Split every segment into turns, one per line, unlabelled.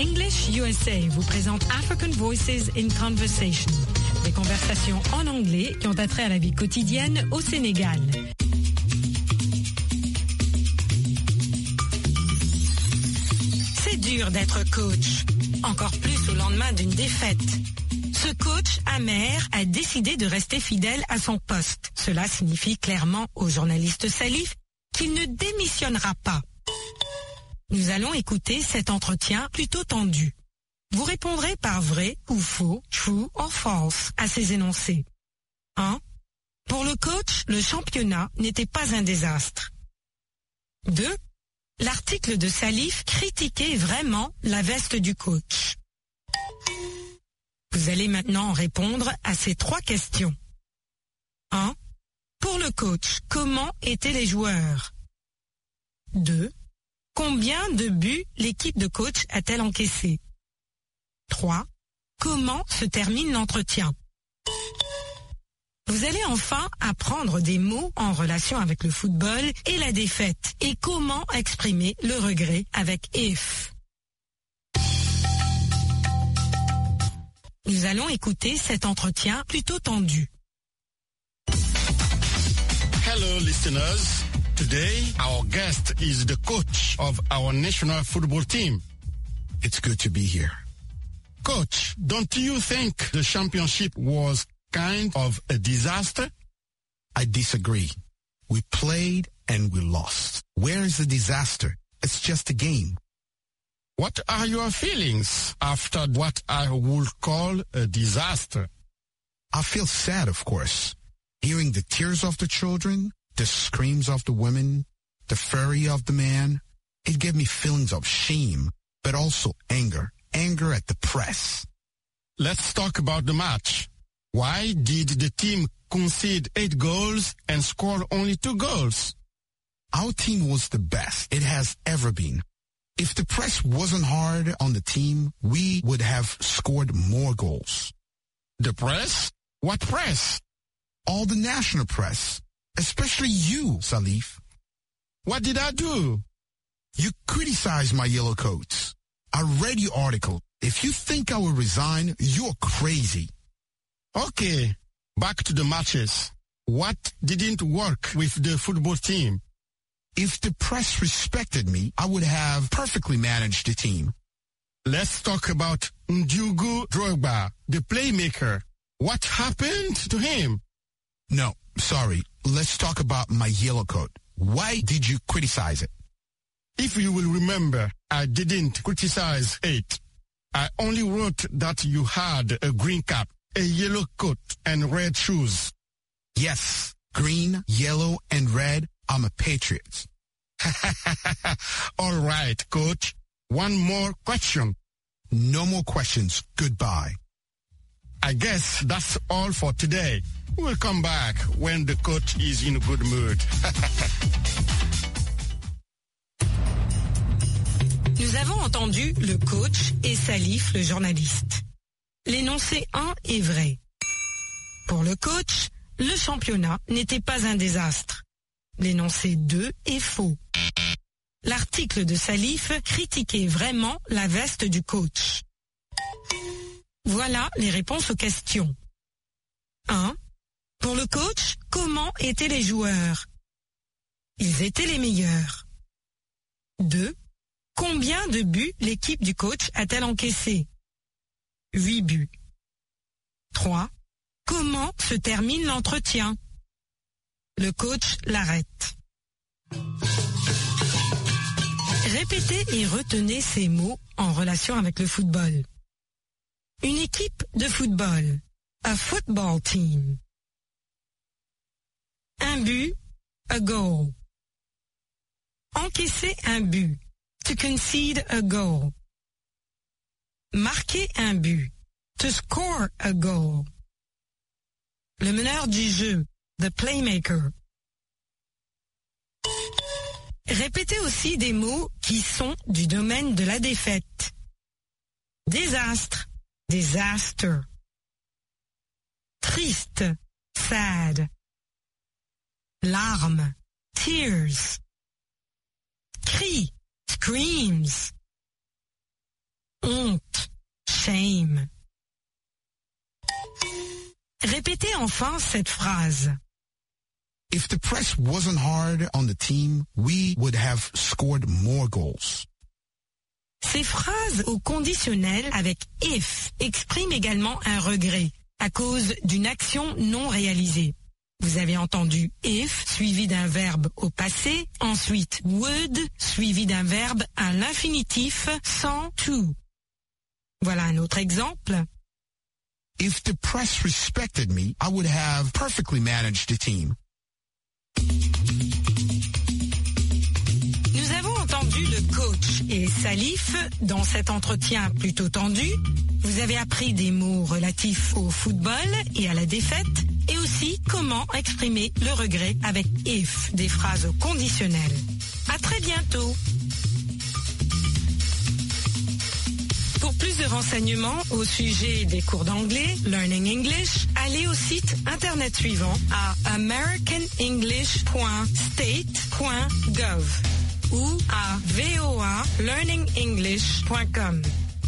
English USA vous présente African Voices in Conversation, des conversations en anglais qui ont attrait à la vie quotidienne au Sénégal. C'est dur d'être coach, encore plus au lendemain d'une défaite. Ce coach amer a décidé de rester fidèle à son poste. Cela signifie clairement au journaliste Salif qu'il ne démissionnera pas. Nous allons écouter cet entretien plutôt tendu. Vous répondrez par vrai ou faux, true or false, à ces énoncés. 1. Pour le coach, le championnat n'était pas un désastre. 2. L'article de Salif critiquait vraiment la veste du coach. Vous allez maintenant répondre à ces 3 questions. 1. Pour le coach, comment étaient les joueurs? 2. Combien de buts l'équipe de coach a-t-elle encaissé? 3. Comment se termine l'entretien? Vous allez enfin apprendre des mots en relation avec le football et la défaite et comment exprimer le regret avec if. Nous allons écouter cet entretien plutôt tendu.
Hello, listeners. Today, our guest is the coach of our national football team.
It's good to be here.
Coach, don't you think the championship was kind of a disaster?
I disagree. We played and we lost. Where is the disaster? It's just a game.
What are your feelings after what I would call a disaster?
I feel sad, of course. Hearing the tears of the children, the screams of the women, the fury of the man, it gave me feelings of shame, but also anger. Anger at the press.
Let's talk about the match. Why did the team concede 8 goals and score only 2 goals?
Our team was the best it has ever been. If the press wasn't hard on the team, we would have scored more goals.
The press? What press?
All the national press. Especially you, Salif.
What did I do?
You criticized my yellow coats. I read your article. If you think I will resign, you're crazy.
Okay, back to the matches. What didn't work with the football team?
If the press respected me, I would have perfectly managed the team.
Let's talk about Ndiougou Drogba, the playmaker. What happened to him?
No, sorry. Let's talk about my yellow coat. Why did you criticize it?
If you will remember, I didn't criticize it. I only wrote that you had a green cap, a yellow coat, and red shoes.
Yes, green, yellow, and red. I'm a patriot.
All right, coach. One more question.
No more questions. Goodbye.
I guess that's all for today. We'll come back when the coach is in a good mood.
Nous avons entendu le coach et Salif, le journaliste. L'énoncé 1 est vrai. Pour le coach, le championnat n'était pas un désastre. L'énoncé 2 est faux. L'article de Salif critiquait vraiment la veste du coach. Voilà les réponses aux questions. 1. Pour le coach, comment étaient les joueurs? Ils étaient les meilleurs. 2. Combien de buts l'équipe du coach a-t-elle encaissé? 8 buts. 3. Comment se termine l'entretien? Le coach l'arrête. Répétez et retenez ces mots en relation avec le football. Une équipe de football. A football team. Un but. A goal. Encaisser un but. To concede a goal. Marquer un but. To score a goal. Le meneur du jeu. The playmaker. Répétez aussi des mots qui sont du domaine de la défaite. Désastre. Disaster. Triste. Sad. Larmes. Tears. Cri. Screams. honte. Shame. Répétez enfin cette phrase.
If the press wasn't hard on the team, we would have scored more goals.
Ces phrases au conditionnel avec if expriment également un regret à cause d'une action non réalisée. Vous avez entendu if suivi d'un verbe au passé, ensuite would suivi d'un verbe à l'infinitif sans to. Voilà un autre exemple.
If the press respected me, I would have perfectly managed the team.
Nous avons entendu le coach et Salif dans cet entretien plutôt tendu. Vous avez appris des mots relatifs au football et à la défaite et aussi comment exprimer le regret avec if, des phrases conditionnelles. À très bientôt. Pour plus de renseignements au sujet des cours d'anglais, Learning English, allez au site internet suivant à americanenglish.state.gov ou à voalearningenglish.com.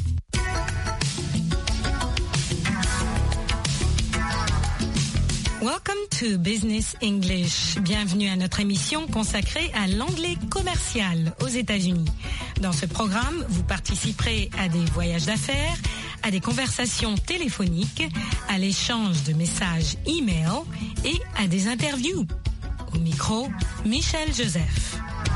Welcome to Business English. Bienvenue à notre émission consacrée à l'anglais commercial aux États-Unis. Dans ce programme, vous participerez à des voyages d'affaires, à des conversations téléphoniques, à l'échange de messages e-mail et à des interviews. Au micro, Michel Joseph.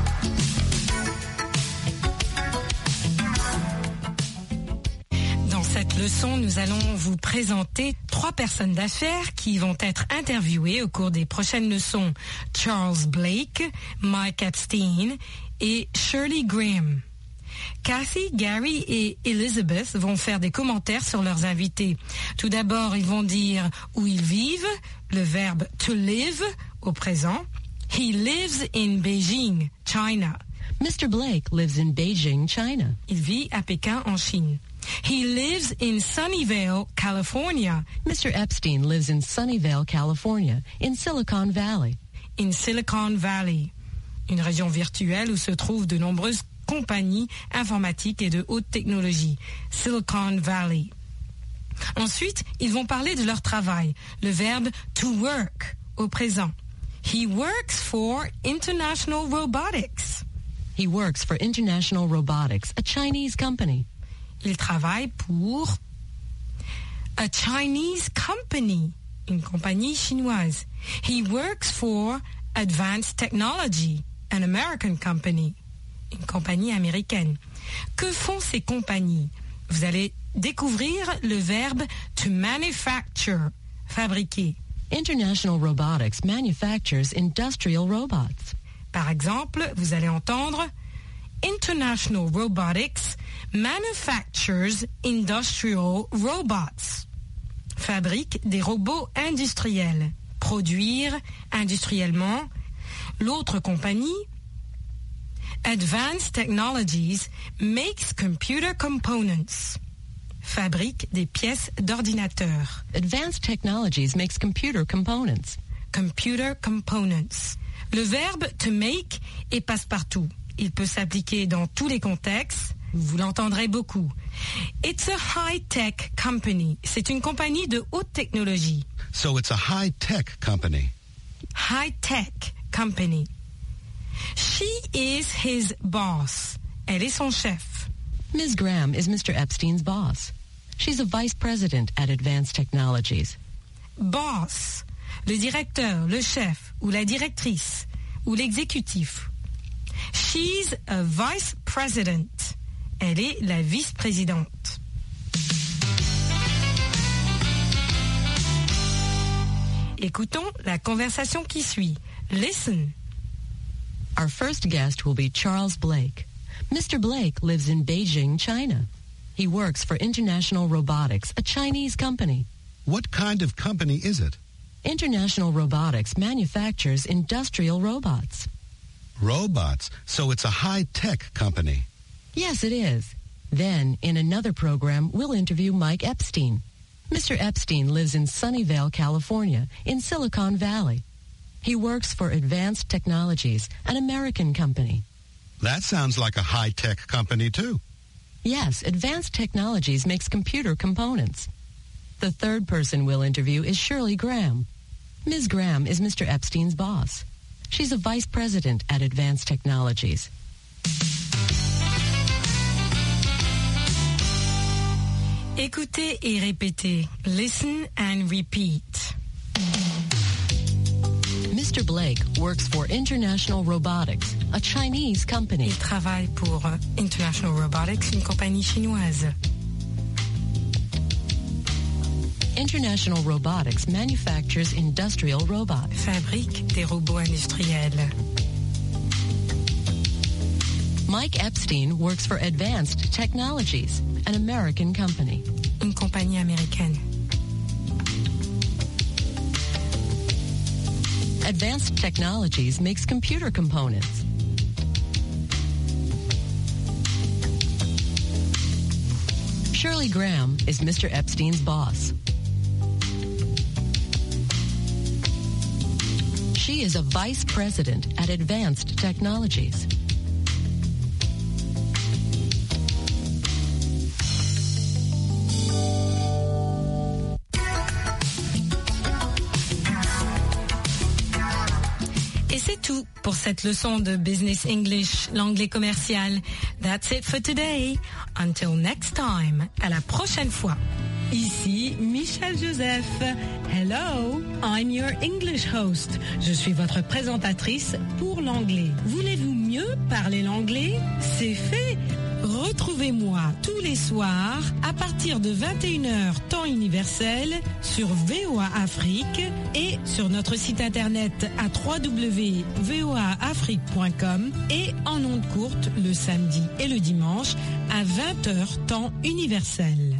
Dans cette leçon, nous allons vous présenter 3 personnes d'affaires qui vont être interviewées au cours des prochaines leçons. Charles Blake, Mike Epstein et Shirley Graham. Kathy, Gary et Elizabeth vont faire des commentaires sur leurs invités. Tout d'abord, ils vont dire où ils vivent, le verbe to live au présent. He lives in Beijing, China.
Mr. Blake lives in Beijing, China.
Il vit à Pékin, en Chine. He lives in Sunnyvale, California.
Mr. Epstein lives in Sunnyvale, California, in Silicon Valley.
In Silicon Valley, une région virtuelle où se trouvent de nombreuses compagnies informatiques et de haute technologie. Silicon Valley. Ensuite, ils vont parler de leur travail, le verbe to work au présent. He works for International Robotics.
He works for International Robotics, a Chinese company.
Il travaille pour a Chinese company, une compagnie chinoise. He works for Advanced Technology, an American company, une compagnie américaine. Que font ces compagnies? Vous allez découvrir le verbe to manufacture, fabriquer.
International Robotics manufactures industrial robots.
Par exemple, vous allez entendre International Robotics manufactures industrial robots. Fabrique des robots industriels. Produire industriellement. L'autre compagnie, Advanced Technologies, makes computer components. Fabrique des pièces d'ordinateur.
Advanced Technologies makes computer components.
Computer components. Le verbe to make est passe-partout. Il peut s'appliquer dans tous les contextes. Vous l'entendrez beaucoup. It's a high-tech company. C'est une compagnie de haute technologie.
So it's a high-tech company.
High-tech company. She is his boss. Elle est son chef.
Ms. Graham is Mr. Epstein's boss. She's a vice president at Advanced Technologies.
Boss, le directeur, le chef, ou la directrice, ou l'exécutif. She's a vice president. Elle est la vice-présidente. Écoutons la conversation qui suit. Listen.
Our first guest will be Charles Blake. Mr. Blake lives in Beijing, China. He works for International Robotics, a Chinese company.
What kind of company is it?
International Robotics manufactures industrial robots.
Robots. So it's a high-tech company.
Yes, it is. Then, in another program, we'll interview Mike Epstein. Mr. Epstein lives in Sunnyvale, California, in Silicon Valley. He works for Advanced Technologies, an American company.
That sounds like a high-tech company, too.
Yes, Advanced Technologies makes computer components. The third person we'll interview is Shirley Graham. Ms. Graham is Mr. Epstein's boss. She's a vice president at Advanced Technologies.
Écoutez et répétez. Listen and repeat.
Mr. Blake works for International Robotics, a Chinese company.
Il travaille pour International Robotics, une compagnie chinoise.
International Robotics manufactures industrial robots.
Fabrique des robots industriels.
Mike Epstein works for Advanced Technologies, an American company.
Une compagnie américaine.
Advanced Technologies makes computer components. Shirley Graham is Mr. Epstein's boss. She is a vice president at Advanced Technologies.
Et c'est tout pour cette leçon de Business English, l'anglais commercial. That's it for today. Until next time. À la prochaine fois. Ici Michel Joseph. Hello, I'm your English host. Je suis votre présentatrice pour l'anglais. Voulez-vous mieux parler l'anglais? C'est fait. Retrouvez-moi tous les soirs à partir de 21h temps universel sur VOA Afrique et sur notre site internet à www.voaafrique.com et en ondes courtes le samedi et le dimanche à 20h temps universel.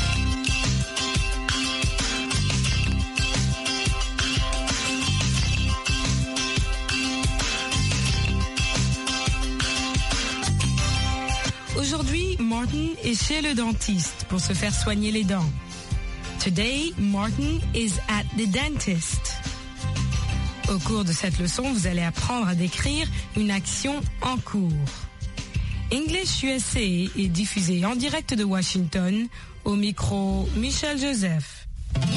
Aujourd'hui, Martin est chez le dentiste pour se faire soigner les dents. Today, Martin is at the dentist. Au cours de cette leçon, vous allez apprendre à décrire une action en cours. English USA est diffusé en direct de Washington, au micro Michel Joseph.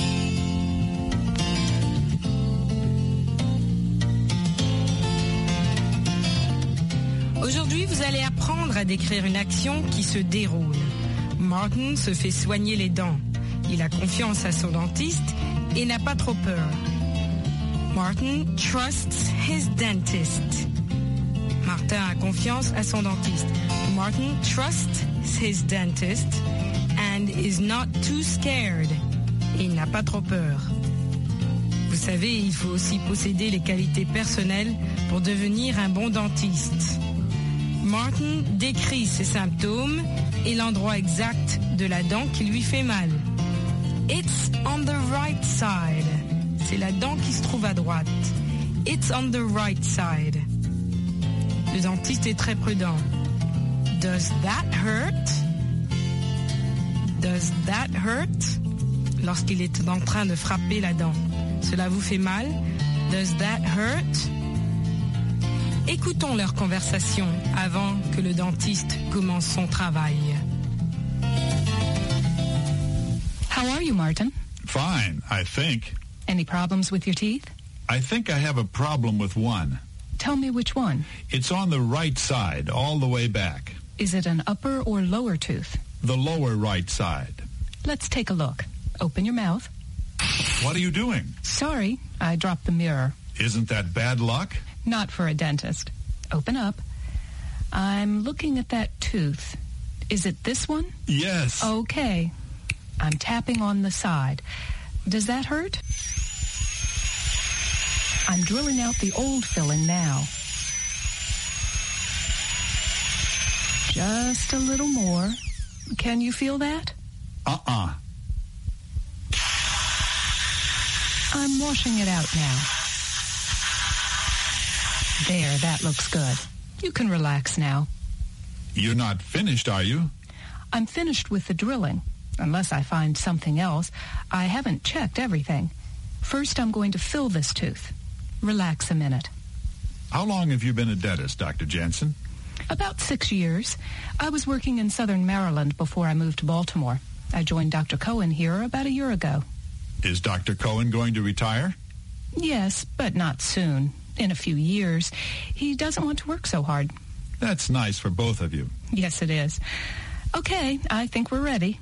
Aujourd'hui, vous allez apprendre à décrire une action qui se déroule. Martin se fait soigner les dents. Il a confiance à son dentiste et n'a pas trop peur. Martin trusts his dentist. Martin a confiance à son dentiste. Martin trusts his dentist and is not too scared. Et il n'a pas trop peur. Vous savez, il faut aussi posséder les qualités personnelles pour devenir un bon dentiste. Martin décrit ses symptômes et l'endroit exact de la dent qui lui fait mal. It's on the right side. C'est la dent qui se trouve à droite. It's on the right side. Le dentiste est très prudent. Does that hurt? Does that hurt? Lorsqu'il est en train de frapper la dent. Cela vous fait mal? Does that hurt? Écoutons leur conversation avant que le dentiste commence son travail.
How are you, Martin?
Fine, I think.
Any problems with your teeth?
I think I have a problem with one.
Tell me which one.
It's on the right side, all the way back.
Is it an upper or lower tooth?
The lower right side.
Let's take a look. Open your mouth.
What are you doing?
Sorry, I dropped the mirror.
Isn't that bad luck?
Not for a dentist. Open up. I'm looking at that tooth. Is it this one?
Yes.
Okay. I'm tapping on the side. Does that hurt? I'm drilling out the old filling now. Just a little more. Can you feel that?
Uh-uh.
I'm washing it out now. There, that looks good. You can relax now.
You're not finished, are you?
I'm finished with the drilling. Unless I find something else. I haven't checked everything. First, I'm going to fill this tooth. Relax a minute.
How long have you been a dentist, Dr. Jensen?
About 6 years. I was working in southern Maryland before I moved to Baltimore. I joined Dr. Cohen here about a year ago.
Is Dr. Cohen going to retire?
Yes, but not soon. In a few years. He doesn't want to work so hard.
That's nice for both of you.
Yes, it is. Okay, I think we're ready.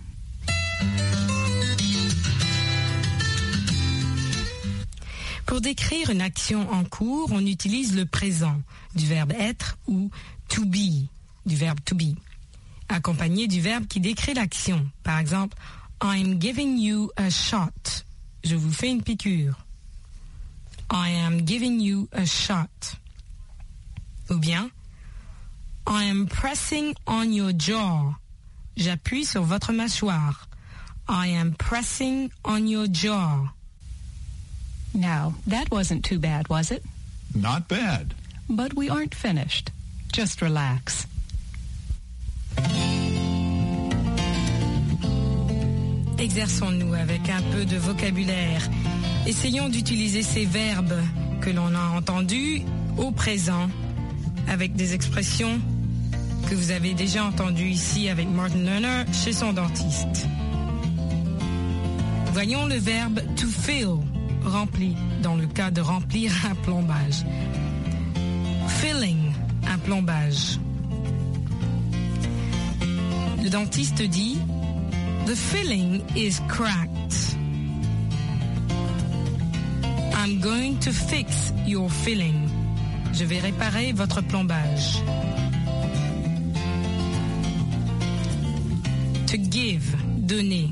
Pour décrire une action en cours, on utilise le présent du verbe être ou to be du verbe to be, accompagné du verbe qui décrit l'action. Par exemple, I'm giving you a shot. Je vous fais une piqûre. I am giving you a shot. Ou bien, I am pressing on your jaw. J'appuie sur votre mâchoire. I am pressing on your jaw.
Now, that wasn't too bad, was it?
Not bad.
But we aren't finished. Just relax.
Exerçons-nous avec un peu de vocabulaire. Essayons d'utiliser ces verbes que l'on a entendus au présent avec des expressions que vous avez déjà entendues ici avec Martin Lerner chez son dentiste. Voyons le verbe to fill, rempli, dans le cas de remplir un plombage. Filling, un plombage. Le dentiste dit The filling is cracked. I'm going to fix your filling. Je vais réparer votre plombage. To give, donner.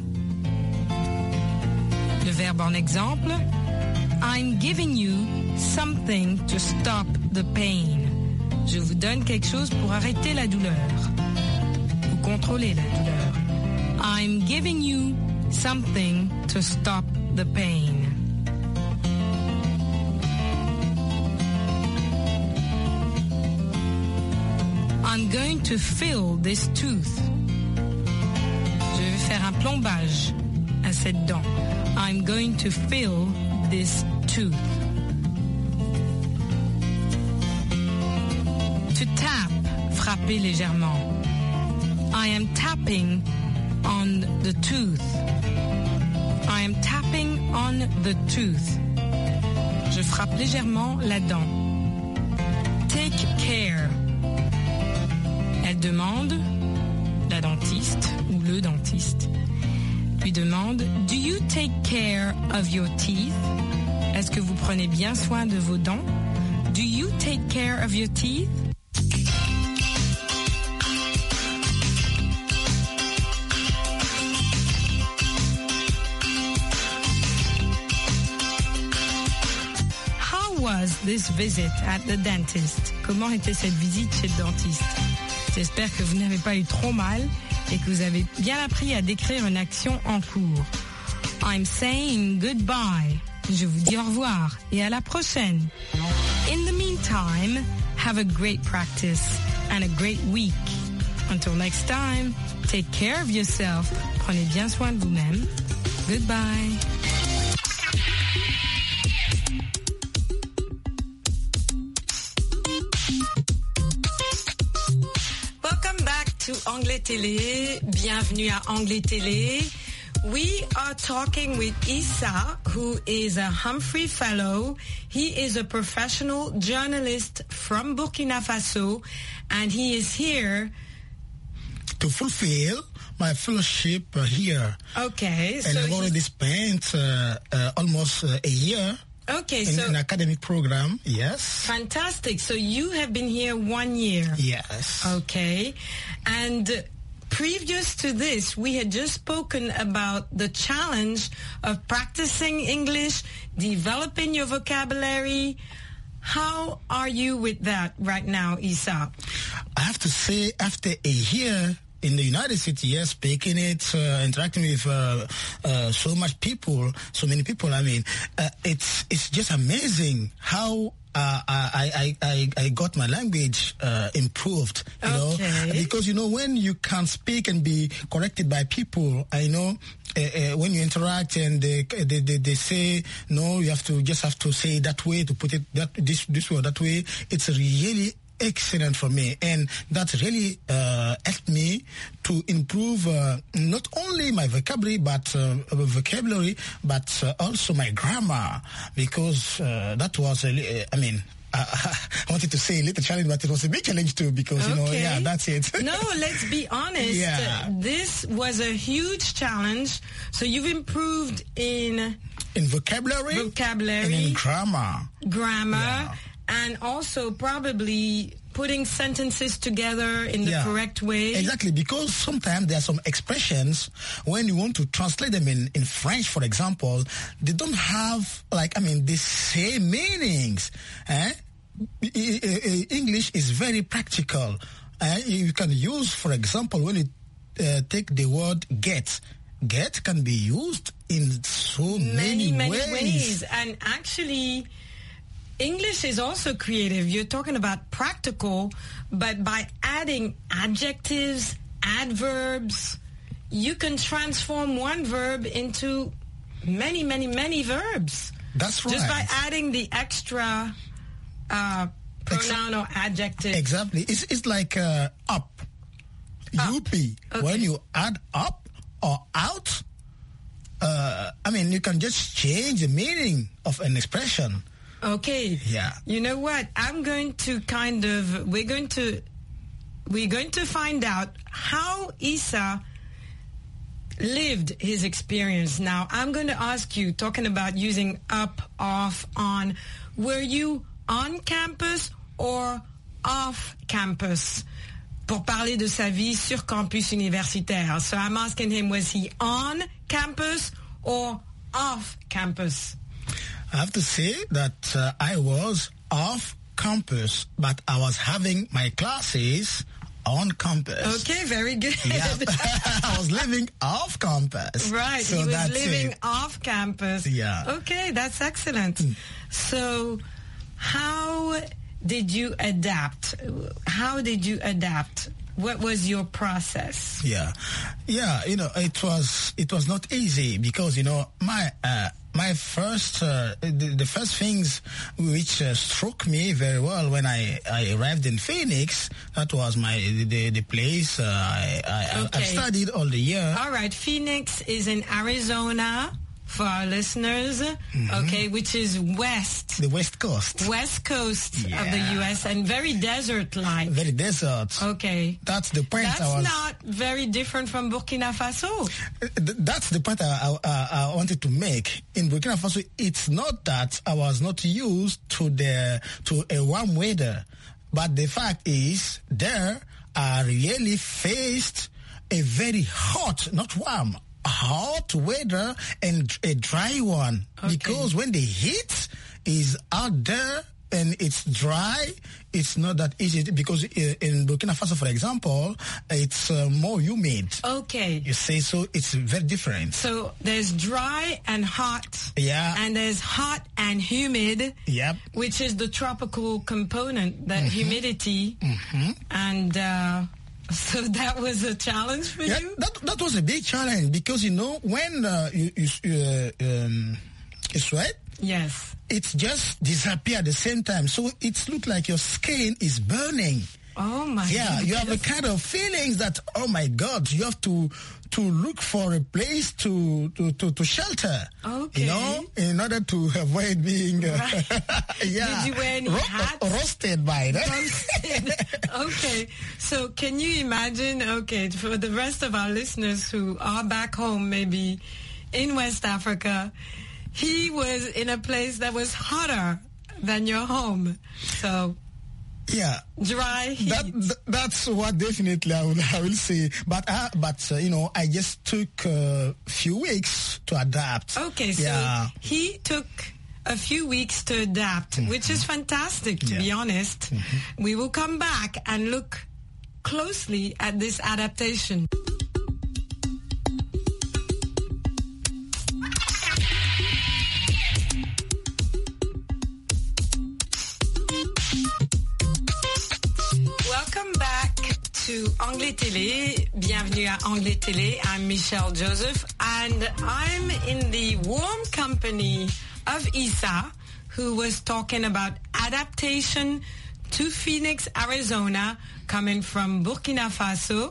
Le verbe en exemple, I'm giving you something to stop the pain. Je vous donne quelque chose pour arrêter la douleur ou contrôler la douleur. I'm giving you something to stop the pain. I'm going to fill this tooth. Je vais faire un plombage à cette dent. I'm going to fill this tooth. To tap, frapper légèrement. I am tapping on the tooth. I am tapping on the tooth. Je frappe légèrement la dent. Take care. Elle demande, la dentiste ou le dentiste, lui demande Do you take care of your teeth? Est-ce que vous prenez bien soin de vos dents? Do you take care of your teeth? How was this visit at the dentist? Comment était cette visite chez le dentiste? J'espère que vous n'avez pas eu trop mal et que vous avez bien appris à décrire une action en cours. I'm saying goodbye. Je vous dis au revoir et à la prochaine. In the meantime, have a great practice and a great week. Until next time, take care of yourself. Prenez bien soin de vous-même. Goodbye. To Anglais Télé, bienvenue à Anglais Télé. We are talking with Issa, who is a Humphrey Fellow. He is a professional journalist from Burkina Faso, and he is here
to fulfill my fellowship here.
Okay.
And I've already spent almost a year.
Okay,
in an academic program, yes.
Fantastic. So you have been here 1 year.
Yes.
Okay. And previous to this, we had just spoken about the challenge of practicing English, developing your vocabulary. How are you with that right now, Issa?
I have to say, after a year in the United States, yes, speaking it, interacting with so many people. I mean, it's just amazing how I got my language improved. You know, because when you can speak and be corrected by people, I know. When you interact and they say no, you have to say that way, to put it this way or that way. It's really excellent for me, and that really helped me to improve not only my vocabulary but also my grammar, because that was I wanted to say a little challenge, but it was a big challenge too, because, that's it.
No, let's be honest.
Yeah.
This was a huge challenge. So you've improved in
vocabulary, and in grammar.
Yeah. And also probably putting sentences together in the correct way.
Exactly, because sometimes there are some expressions, when you want to translate them in French, for example, they don't have, the same meanings. English is very practical. You can use, for example, when you take the word get. Get can be used in so many ways.
And actually, English is also creative. You're talking about practical, but by adding adjectives, adverbs, you can transform one verb into many, many, many verbs.
That's right.
Just by adding the extra pronoun or adjective.
Exactly. It's like up. UP. Okay. When you add up or out, you can just change the meaning of an expression.
Okay.
Yeah.
You know what? we're going to find out how Issa lived his experience. Now, I'm going to ask you, talking about using up, off, on, were you on campus or off campus? Pour parler de sa vie sur campus universitaire. So I'm asking him, was he on campus or off campus?
I have to say that I was off campus, but I was having my classes on campus.
Okay, very good.
Yeah. I was living off campus.
Right, so he was living off campus.
Yeah.
Okay, that's excellent. So how did you adapt? What was your process?
Yeah, it was not easy, because my first the first things which struck me very well when I arrived in Phoenix, that was the place I studied all the year.
All right, Phoenix is in Arizona. For our listeners, okay, which is west.
The West Coast.
West Coast of the U.S. and very desert-like.
Very desert.
Okay.
That's the point.
That's not very different from Burkina Faso.
That's the point I wanted to make. In Burkina Faso, it's not that I was not used to a warm weather, but the fact is there I really faced a very hot, not warm, hot weather and a dry one. Okay. Because when the heat is out there and it's dry, it's not that easy, because in Burkina Faso, for example, it's more humid.
Okay.
You see, so it's very different.
So there's dry and hot.
Yeah.
And there's hot and humid.
Yep.
Which is the tropical component, the humidity. And so that was a challenge for you?
That was a big challenge, because, when you sweat,
yes,
it just disappears at the same time. So it looks like your skin is burning.
Oh, my
Yeah,
goodness.
you have a kind of feelings that, oh, my God, you have to look for a place to shelter.
Okay.
In order to avoid being
right. Did you wear any hats?
Roasted by that.
Roasted. Okay. So can you imagine, for the rest of our listeners who are back home, maybe in West Africa, he was in a place that was hotter than your home. So...
yeah,
dry heat.
That's what definitely I will say. But I just took a few weeks to adapt.
Okay, so he took a few weeks to adapt, which is fantastic, to be honest. We will come back and look closely at this adaptation. To Anglais Télé. Bienvenue à Anglais Télé. I'm Michelle Joseph, and I'm in the warm company of Issa, who was talking about adaptation to Phoenix, Arizona, coming from Burkina Faso.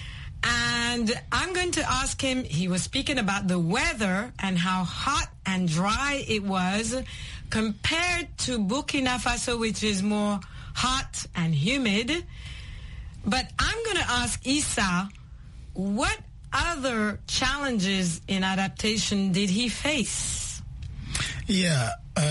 And I'm going to ask him, he was speaking about the weather and how hot and dry it was compared to Burkina Faso, which is more hot and humid. But I'm going to ask Issa, what other challenges in adaptation did he face?
Yeah,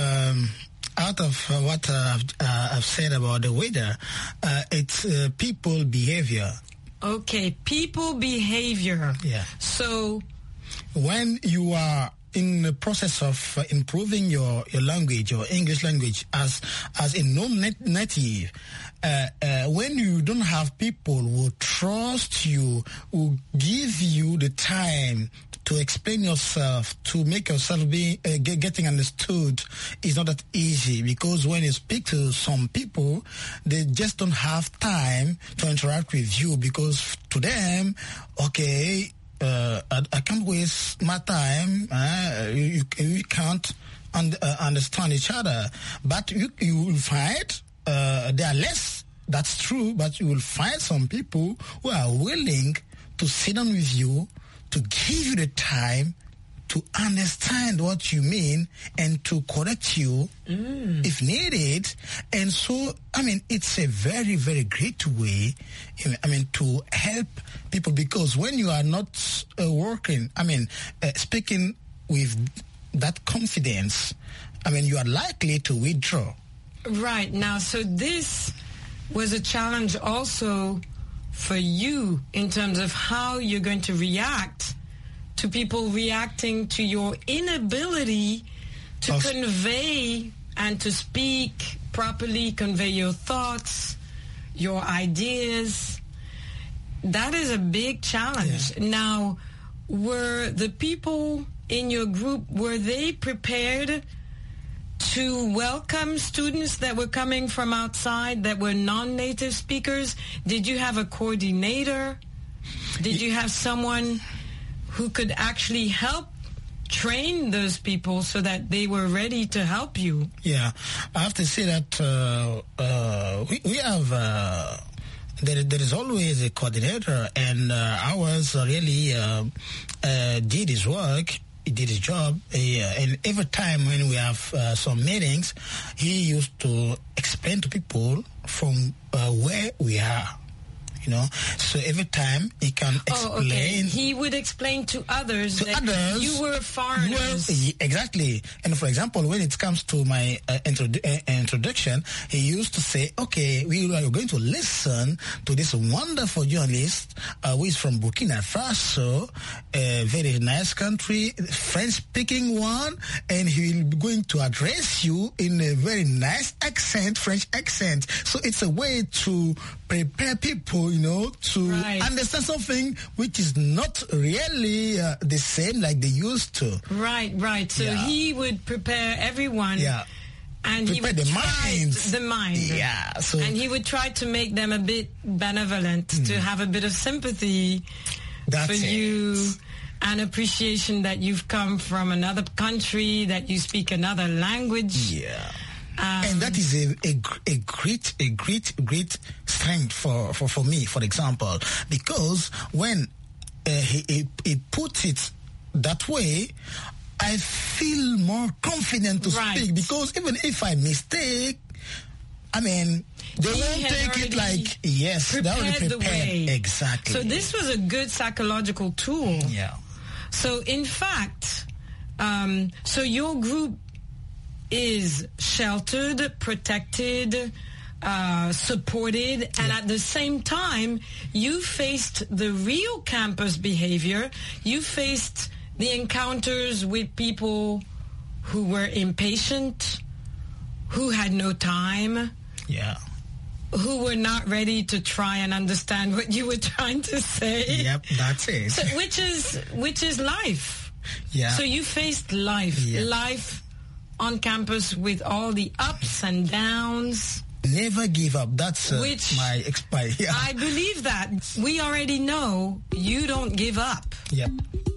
out of what I've said about the weather, it's people behavior.
Okay, people behavior.
Yeah.
So
when you are in the process of improving your language, your English language, as a non-native, when you don't have people who trust you, who give you the time to explain yourself, to make yourself getting understood, is not that easy, because when you speak to some people, they just don't have time to interact with you, because to them, okay, I can't waste my time. You can't understand each other. But you will find there are less. That's true. But you will find some people who are willing to sit down with you, to give you the time to understand what you mean and to correct you if needed. And so, I mean, it's a very, very great way, I mean, to help people, because when you are not working, I mean, speaking with that confidence, I mean, you are likely to withdraw.
Right. Now, so this was a challenge also for you in terms of how you're going to react to people reacting to your inability to convey and to speak properly, convey your thoughts, your ideas. That is a big challenge. Yeah. Now, were the people in your group, were they prepared to welcome students that were coming from outside that were non-native speakers? Did you have a coordinator? Did you have someone who could actually help train those people so that they were ready to help you?
Yeah, I have to say that we have, there is always a coordinator, and ours really did his work. He did his job, and every time when we have some meetings, he used to explain to people from where we are. You know, so every time he can explain.
Oh, okay. He would explain to others that you were foreigners.
Exactly. And for example, when it comes to my introduction, he used to say, okay, we are going to listen to this wonderful journalist who is from Burkina Faso, a very nice country, French-speaking one, and he will be going to address you in a very nice accent, French accent. So it's a way to prepare people, you know, to understand something which is not really the same like they used to.
Right. So he would prepare everyone. Yeah. And
prepare
he would
the mind. Yeah. So,
and he would try to make them a bit benevolent, to have a bit of sympathy for you and appreciation that you've come from another country, that you speak another language.
Yeah. And that is a great strength for me, for example, because when he puts it that way, I feel more confident to speak, because even if I mistake, I mean, they won't take it like, yes, they already prepared. Exactly.
So this was a good psychological tool.
Yeah.
So in fact, so your group is sheltered, protected, supported, and at the same time, you faced the real campus behavior. You faced the encounters with people who were impatient, who had no time, who were not ready to try and understand what you were trying to say.
Yep, that's it.
So, which is life.
Yeah.
So you faced life.
Yeah.
Life on campus with all the ups and downs.
Never give up. That's my
I believe that. We already know you don't give up.
Yep.